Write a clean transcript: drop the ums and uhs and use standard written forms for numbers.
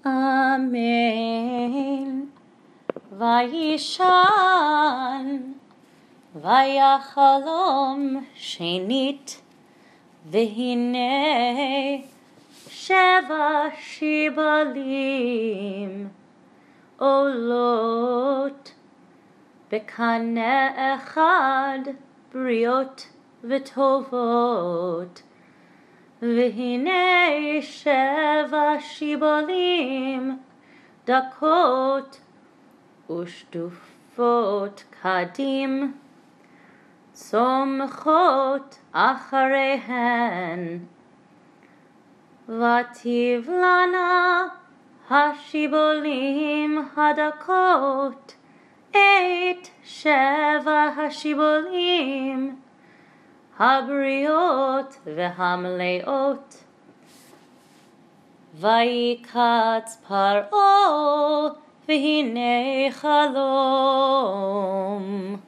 אמן. וישן ויחלום שנית, והנה 7 שיבלים עולות בקנה אחד, בריאות וטובות. והנה 7 שיבלים דקות ושטופות קדים, צומחות אחריהן. ותבלענה השיבולים הדקות את 7 השיבולים הבריאות והמלאות. ויקץ פרעה והנה חלום.